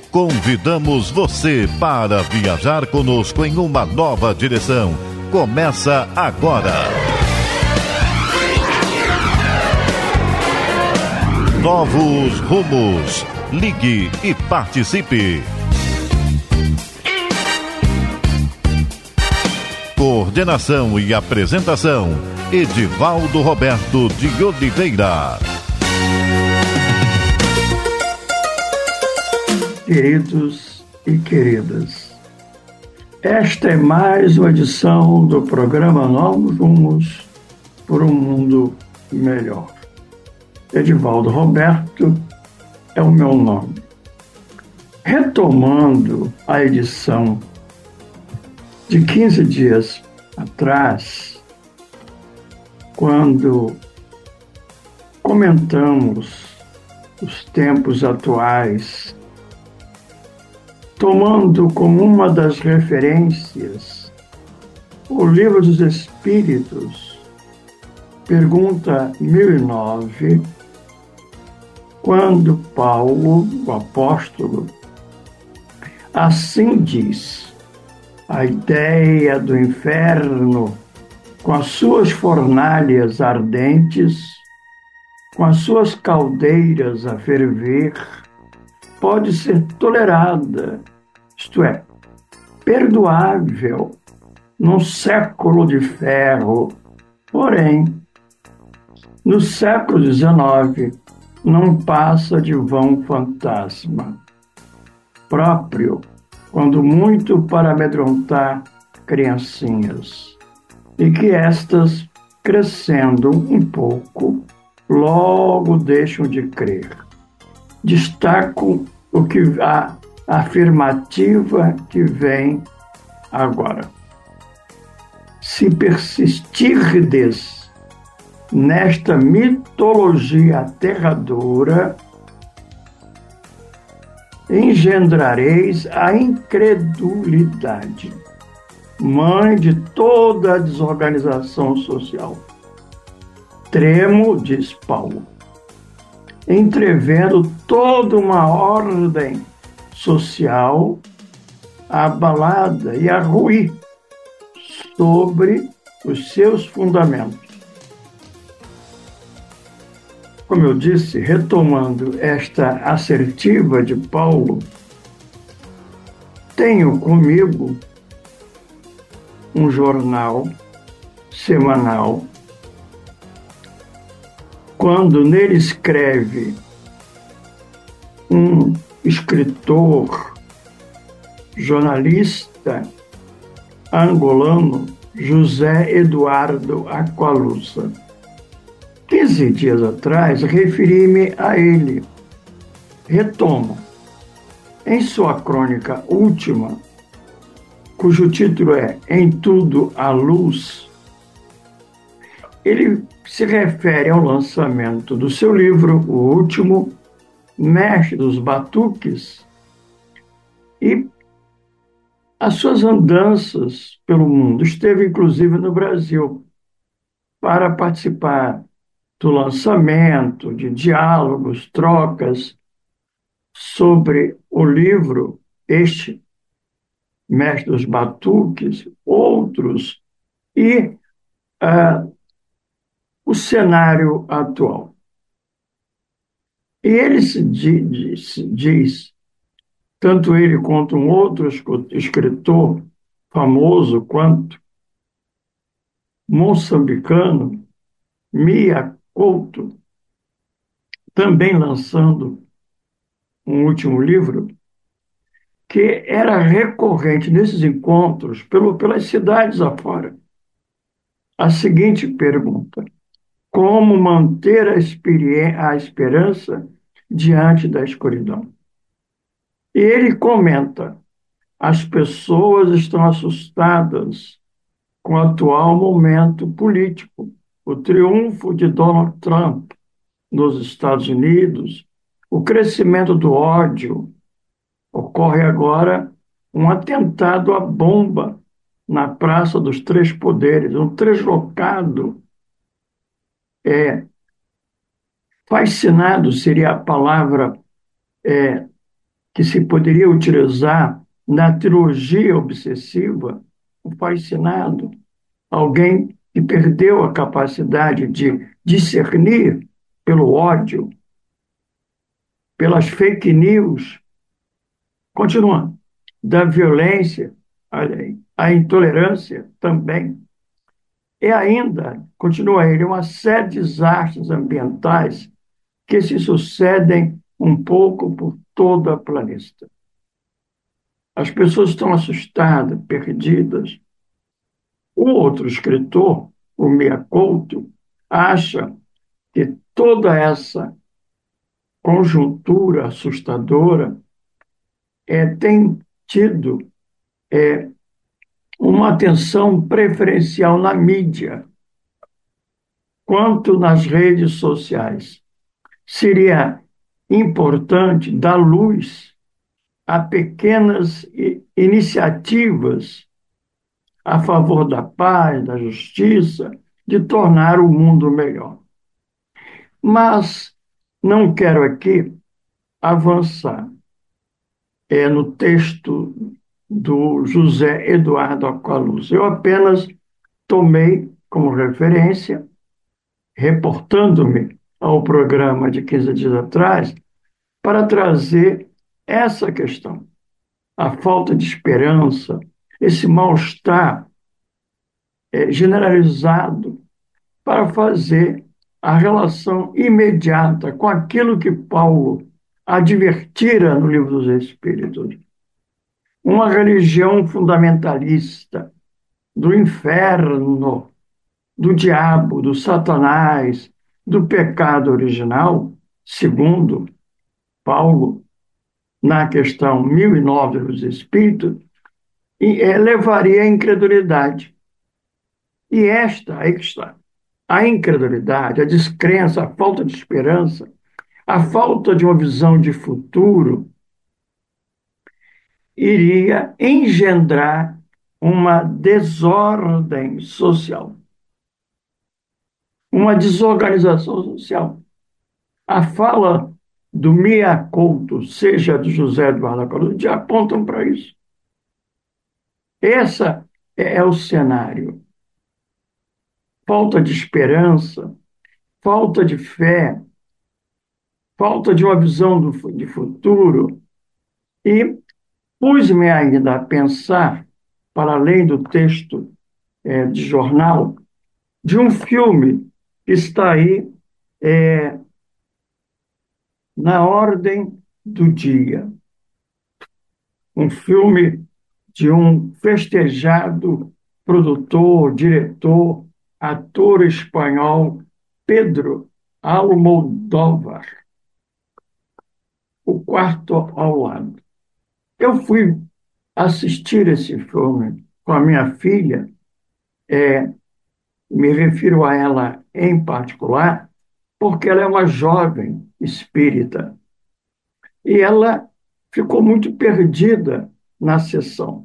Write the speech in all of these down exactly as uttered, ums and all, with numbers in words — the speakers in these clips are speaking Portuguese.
Convidamos você para viajar conosco em uma nova direção. Começa agora. Novos rumos. Ligue e participe. Coordenação e apresentação: Edivaldo Roberto de Oliveira. Queridos e queridas, esta é mais uma edição do programa Novos Rumos por um Mundo Melhor. Edivaldo Roberto é o meu nome. Retomando a edição de quinze dias atrás, quando comentamos os tempos atuais, tomando como uma das referências o Livro dos Espíritos, pergunta mil e nove, quando Paulo, o apóstolo, assim diz: a ideia do inferno, com as suas fornalhas ardentes, com as suas caldeiras a ferver, pode ser tolerada, isto é, perdoável, num século de ferro. Porém, no século dezenove, não passa de vão fantasma, próprio, quando muito para amedrontar criancinhas, e que estas, crescendo um pouco, logo deixam de crer. Destaco o que a afirmativa que vem agora. Se persistirdes nesta mitologia aterradora, engendrareis a incredulidade, mãe de toda a desorganização social. Tremo, diz Paulo, entrevendo toda uma ordem social abalada e a ruir sobre os seus fundamentos. Como eu disse, retomando esta assertiva de Paulo, tenho comigo um jornal semanal. Quando nele escreve um escritor, jornalista angolano, José Eduardo Aqualusa. Quinze dias atrás, referi-me a ele. Retomo. Em sua crônica última, cujo título é Em Tudo a Luz, ele se refere ao lançamento do seu livro, o último, Mestre dos Batuques, e as suas andanças pelo mundo. Esteve, inclusive, no Brasil para participar do lançamento, de diálogos, trocas sobre o livro, este, Mestre dos Batuques, outros, e uh, o cenário atual. E ele se diz, diz, tanto ele quanto um outro escritor famoso quanto moçambicano, Mia Couto, também lançando um último livro, que era recorrente nesses encontros pelo, pelas cidades afora. A seguinte pergunta: como manter a, a esperança diante da escuridão? E ele comenta: as pessoas estão assustadas com o atual momento político, o triunfo de Donald Trump nos Estados Unidos, o crescimento do ódio. Ocorre agora um atentado à bomba na Praça dos Três Poderes, um translocado. É, fascinado seria a palavra é, que se poderia utilizar na trilogia obsessiva, o fascinado, alguém que perdeu a capacidade de discernir pelo ódio, pelas fake news, continuando, da violência, olha aí, a intolerância também. E ainda, continua ele, uma série de desastres ambientais que se sucedem um pouco por todo o planeta. As pessoas estão assustadas, perdidas. O outro escritor, o Mia Couto, acha que toda essa conjuntura assustadora é, tem tido é, uma atenção preferencial na mídia, quanto nas redes sociais. Seria importante dar luz a pequenas iniciativas a favor da paz, da justiça, de tornar o mundo melhor. Mas não quero aqui avançar é, no texto do José Eduardo Aqualuz. Eu apenas tomei como referência, reportando-me ao programa de quinze dias atrás, para trazer essa questão, a falta de esperança, esse mal-estar é, generalizado, para fazer a relação imediata com aquilo que Paulo advertira no Livro dos Espíritos. Uma religião fundamentalista do inferno, do diabo, do Satanás, do pecado original, segundo Paulo, na questão mil e nove dos Espíritos, e, é, levaria à incredulidade. E esta, aí que está, a incredulidade, a descrença, a falta de esperança, a falta de uma visão de futuro, iria engendrar uma desordem social, uma desorganização social. A fala do Mia Couto, seja do José Eduardo Aqualuz, já apontam para isso. Esse é o cenário. Falta de esperança, falta de fé, falta de uma visão do, de futuro. E pus-me ainda a pensar, para além do texto é, de jornal, de um filme que está aí é, na ordem do dia. Um filme de um festejado produtor, diretor, ator espanhol, Pedro Almodóvar, O Quarto ao Lado. Eu fui assistir esse filme com a minha filha, é, me refiro a ela em particular, porque ela é uma jovem espírita e ela ficou muito perdida na sessão.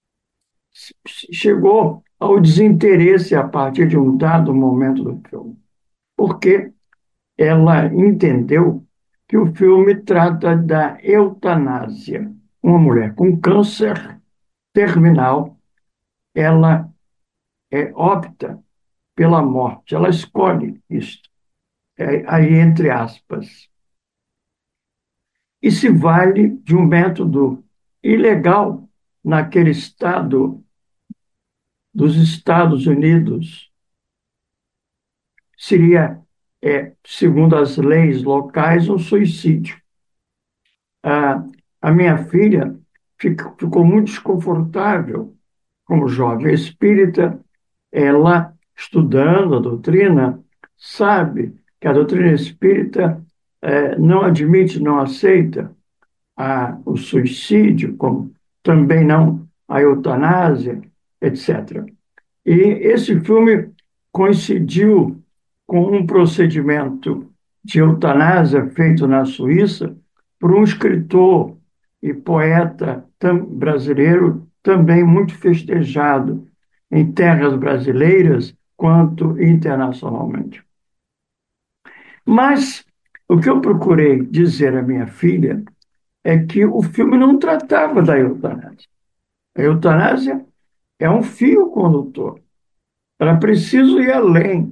Chegou ao desinteresse a partir de um dado momento do filme, porque ela entendeu que o filme trata da eutanásia. Uma mulher com câncer terminal, ela é, opta pela morte, ela escolhe isto, é, aí entre aspas, e se vale de um método ilegal naquele estado dos Estados Unidos. Seria, é, segundo as leis locais, um suicídio. A, a minha filha ficou, ficou muito desconfortável como jovem espírita. Ela, estudando a doutrina, sabe que a doutrina espírita é, não admite, não aceita a, o suicídio, como também não a eutanásia, etcétera. E esse filme coincidiu com um procedimento de eutanásia feito na Suíça por um escritor e poeta brasileiro também muito festejado em terras brasileiras quanto internacionalmente. Mas o que eu procurei dizer à minha filha é que o filme não tratava da eutanásia. A eutanásia é um fio condutor. Era preciso ir além.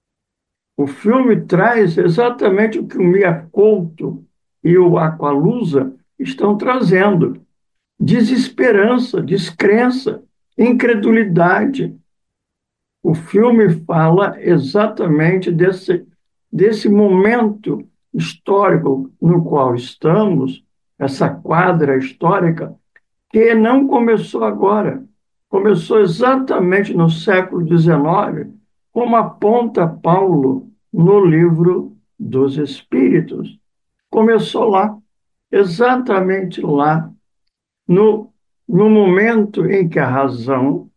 O filme traz exatamente o que o Mia Couto e o Aqualusa estão trazendo: desesperança, descrença, incredulidade. O filme fala exatamente desse, desse momento histórico no qual estamos, essa quadra histórica, que não começou agora. Começou exatamente no século dezenove, como aponta Paulo no livro dos Espíritos. Começou lá, exatamente lá, no, no momento em que a razão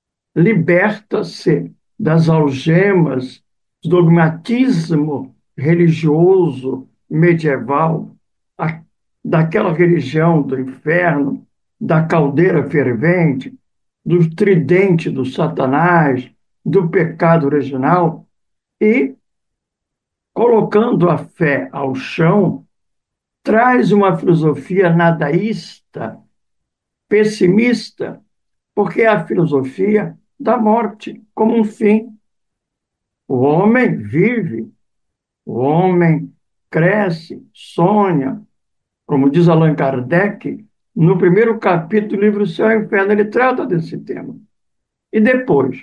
liberta-se das algemas do dogmatismo religioso medieval, a, daquela religião do inferno, da caldeira fervente, do tridente do Satanás, do pecado original, e, colocando a fé ao chão, traz uma filosofia nadaísta, pessimista, porque é a filosofia da morte como um fim. O homem vive, o homem cresce, sonha, como diz Allan Kardec, no primeiro capítulo do livro Céu e Inferno, ele trata desse tema. E depois,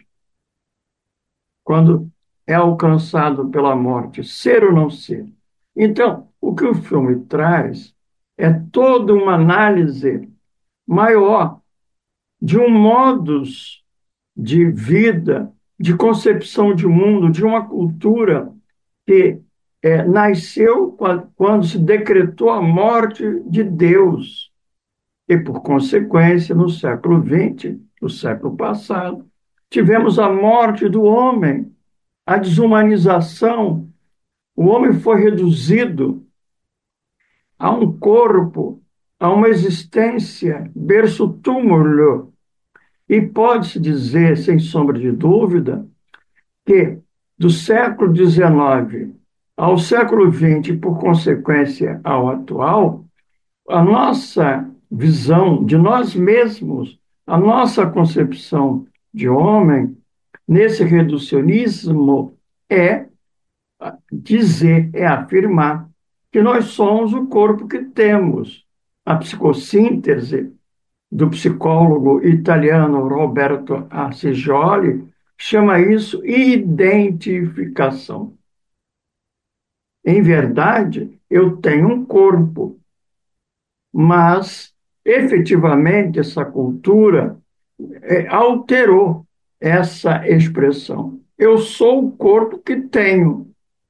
quando é alcançado pela morte, ser ou não ser? Então, o que o filme traz é toda uma análise maior de um modus de vida, de concepção de mundo, de uma cultura que é, nasceu quando se decretou a morte de Deus. E, por consequência, no século vinte, no século passado, tivemos a morte do homem, a desumanização. O homem foi reduzido a um corpo, a uma existência berço-túmulo. E pode-se dizer, sem sombra de dúvida, que do século dezenove ao século vinte, e por consequência ao atual, a nossa visão de nós mesmos, a nossa concepção de homem, nesse reducionismo, é dizer, é afirmar que nós somos o corpo que temos. A psicossíntese do psicólogo italiano Roberto Arcigioli chama isso identificação. Em verdade, eu tenho um corpo, mas efetivamente essa cultura é, alterou essa expressão. Eu sou o corpo que tenho.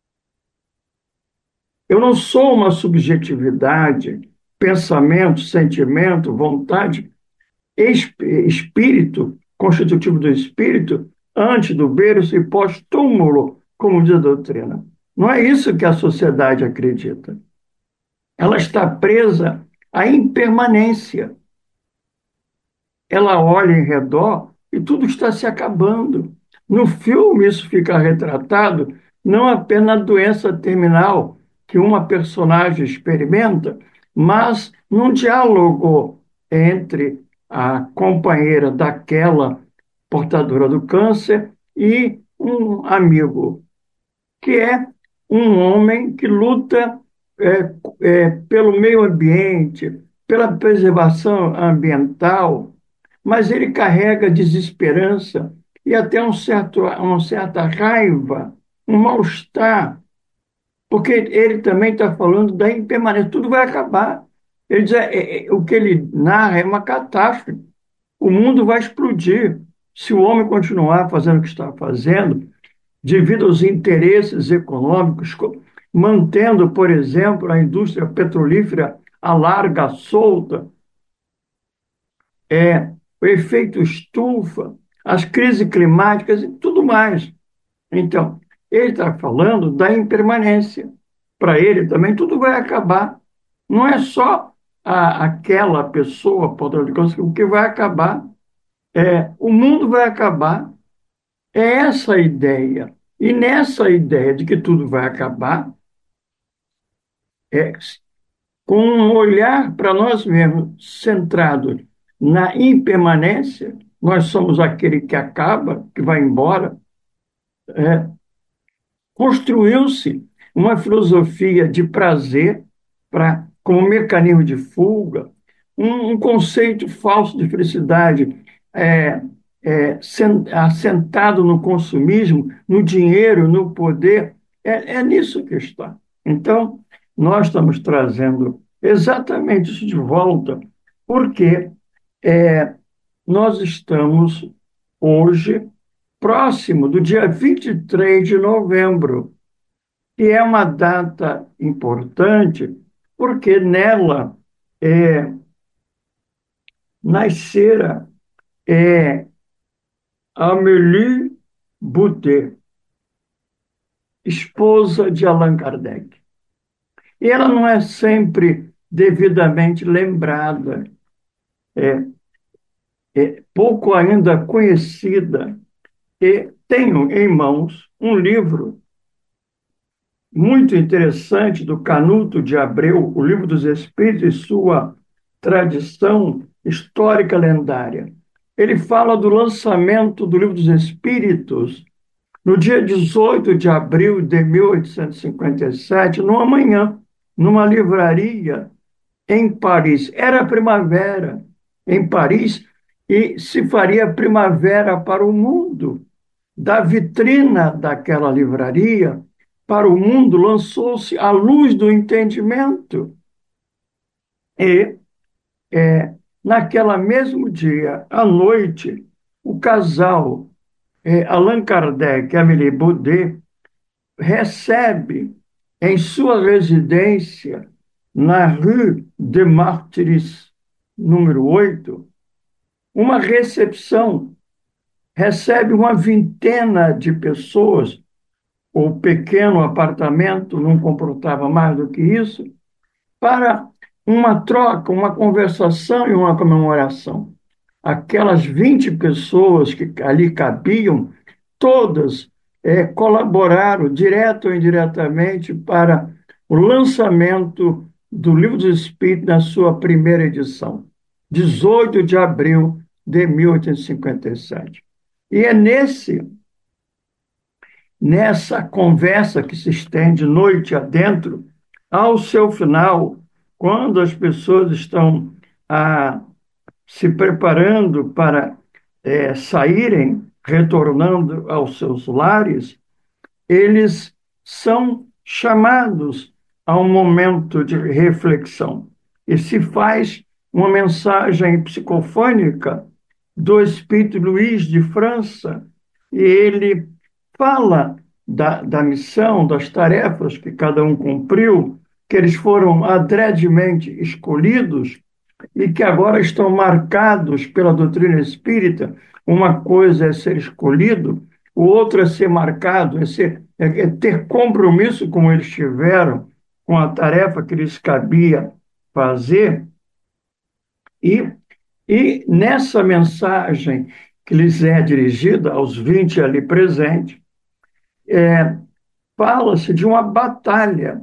Eu não sou uma subjetividade, pensamento, sentimento, vontade, espírito, constitutivo do espírito, antes do berço e pós-túmulo, como diz a doutrina. Não é isso que a sociedade acredita. Ela está presa à impermanência. Ela olha em redor e tudo está se acabando. No filme, isso fica retratado não apenas na doença terminal que uma personagem experimenta, mas num diálogo entre a companheira daquela portadora do câncer e um amigo, que é um homem que luta é, é, pelo meio ambiente, pela preservação ambiental, mas ele carrega desesperança e até um certo, uma certa raiva, um mal-estar, porque ele também está falando da impermanência, tudo vai acabar. Ele diz, é, é, o que ele narra é uma catástrofe, o mundo vai explodir se o homem continuar fazendo o que está fazendo, devido aos interesses econômicos, mantendo, por exemplo, a indústria petrolífera à larga, solta, é, o efeito estufa, as crises climáticas e tudo mais. Então, ele está falando da impermanência. Para ele também tudo vai acabar. Não é só a, aquela pessoa, portanto, o que vai acabar. É, o mundo vai acabar. É essa a ideia. E nessa ideia de que tudo vai acabar, é, com um olhar para nós mesmos centrado na impermanência, nós somos aquele que acaba, que vai embora, é, construiu-se uma filosofia de prazer para como mecanismo de fuga, um, um conceito falso de felicidade é, é, sen- assentado no consumismo, no dinheiro, no poder. É, é nisso que está. Então, nós estamos trazendo exatamente isso de volta, porque é, nós estamos hoje próximo do dia vinte e três de novembro, que é uma data importante, porque nela é, nascera é, Amélie Boutet, esposa de Allan Kardec. E ela não é sempre devidamente lembrada, é, é pouco ainda conhecida. E tenho em mãos um livro muito interessante do Canuto de Abreu, o Livro dos Espíritos e sua tradição histórica lendária. Ele fala do lançamento do Livro dos Espíritos no dia dezoito de abril de mil oitocentos e cinquenta e sete, numa manhã, numa livraria em Paris. Era primavera em Paris e se faria primavera para o mundo. Da vitrina daquela livraria para o mundo lançou-se a luz do entendimento. E, é, naquela mesmo dia, à noite, o casal é, Allan Kardec e Amélie Boudet recebe em sua residência, na Rue de Martyrs, número oito, uma recepção. Recebe uma vintena de pessoas. O pequeno apartamento não comportava mais do que isso, para uma troca, uma conversação e uma comemoração. Aquelas vinte pessoas que ali cabiam, todas é, colaboraram, direto ou indiretamente, para o lançamento do Livro dos Espíritos na sua primeira edição, dezoito de abril de mil oitocentos e cinquenta e sete. E é nesse nessa conversa que se estende noite adentro, ao seu final, quando as pessoas estão ah, se preparando para eh, saírem, retornando aos seus lares, eles são chamados a um momento de reflexão. E se faz uma mensagem psicofônica do Espírito Luís de França, e ele fala da, da missão, das tarefas que cada um cumpriu, que eles foram adredemente escolhidos e que agora estão marcados pela doutrina espírita. Uma coisa é ser escolhido, o outro é ser marcado, é, ser, é, é ter compromisso como eles tiveram com a tarefa que lhes cabia fazer. E, e nessa mensagem que lhes é dirigida aos vinte ali presentes, é, fala-se de uma batalha.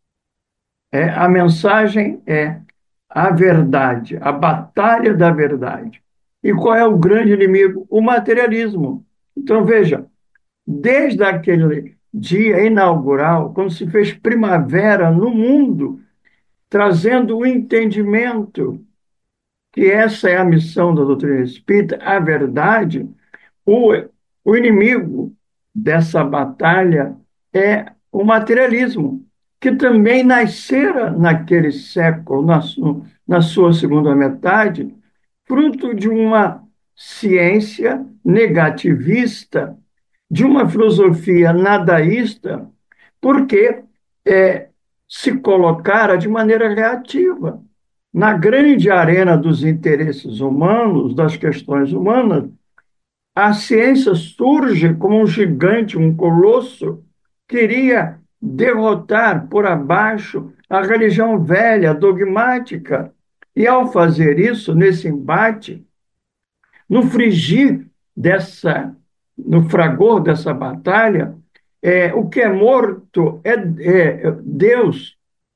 É, a mensagem é a verdade, a batalha da verdade. E qual é o grande inimigo? O materialismo. Então, veja, desde aquele dia inaugural, quando se fez primavera no mundo, trazendo o entendimento que essa é a missão da doutrina espírita, a verdade, o, o inimigo dessa batalha é o materialismo, que também nascera naquele século, na, su- na sua segunda metade, fruto de uma ciência negativista, de uma filosofia nadaísta, porque é, se colocara de maneira reativa. Na grande arena dos interesses humanos, das questões humanas, a ciência surge como um gigante, um colosso, queria derrotar por abaixo a religião velha, dogmática. E, ao fazer isso, nesse embate, no frigir dessa, no fragor dessa batalha, é, o que é morto é, é Deus,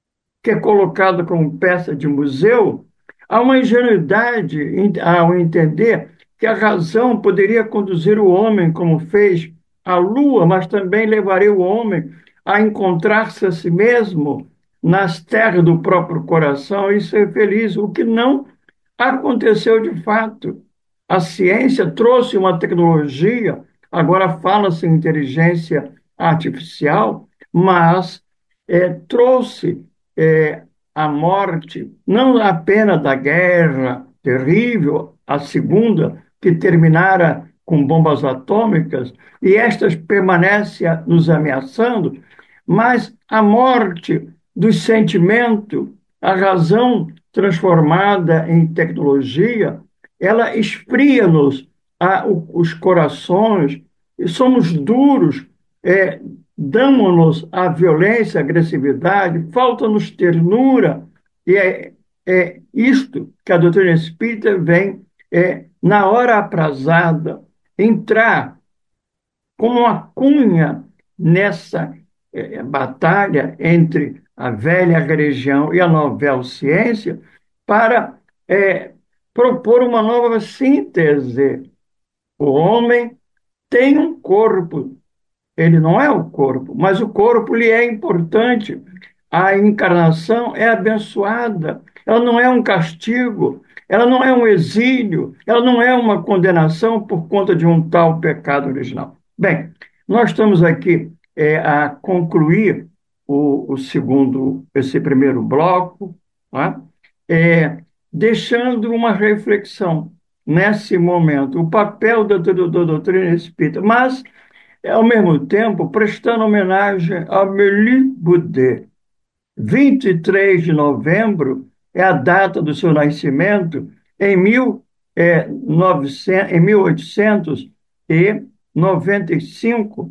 que é colocada como peça de museu, há uma ingenuidade ao entender que a razão poderia conduzir o homem, como fez a Lua, mas também levaria o homem a encontrar-se a si mesmo nas terras do próprio coração e ser feliz, o que não aconteceu de fato. A ciência trouxe uma tecnologia, agora fala-se em inteligência artificial, mas é, trouxe é, a morte, não apenas da guerra terrível, a segunda, que terminara com bombas atômicas, e estas permanecem nos ameaçando, mas a morte do sentimento, a razão transformada em tecnologia, ela esfria-nos os corações, e somos duros, é, damos-nos a violência, a agressividade, falta-nos ternura, e é, é isto que a doutrina espírita vem, é, na hora aprazada, entrar como uma cunha nessa é, batalha entre a velha religião e a nova ciência para é, propor uma nova síntese. O homem tem um corpo, ele não é o corpo, mas o corpo lhe é importante. A encarnação é abençoada, ela não é um castigo, ela não é um exílio, ela não é uma condenação por conta de um tal pecado original. Bem, nós estamos aqui é, a concluir o, o segundo, esse primeiro bloco, né? é, deixando uma reflexão nesse momento, o papel da, da, da doutrina espírita, mas, ao mesmo tempo, prestando homenagem a Amélie Boudet. vinte e três de novembro é a data do seu nascimento, em, mil, é, novecentos, em mil oitocentos e noventa e cinco,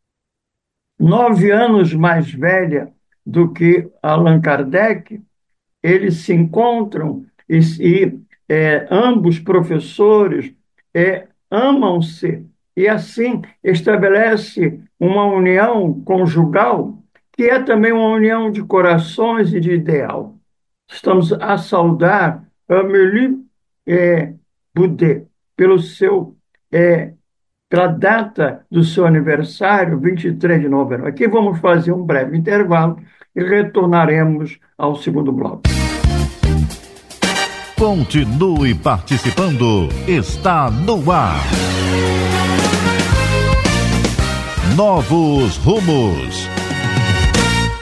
nove anos mais velha do que Allan Kardec. Eles se encontram e, e é, ambos professores é, amam-se e assim estabelece uma união conjugal que é também uma união de corações e de ideal. Estamos a saudar Amélie é, Boudet pelo seu é, pela data do seu aniversário, vinte e três de novembro. Aqui vamos fazer um breve intervalo e retornaremos ao segundo bloco. Continue participando. Está no ar. Novos Rumos.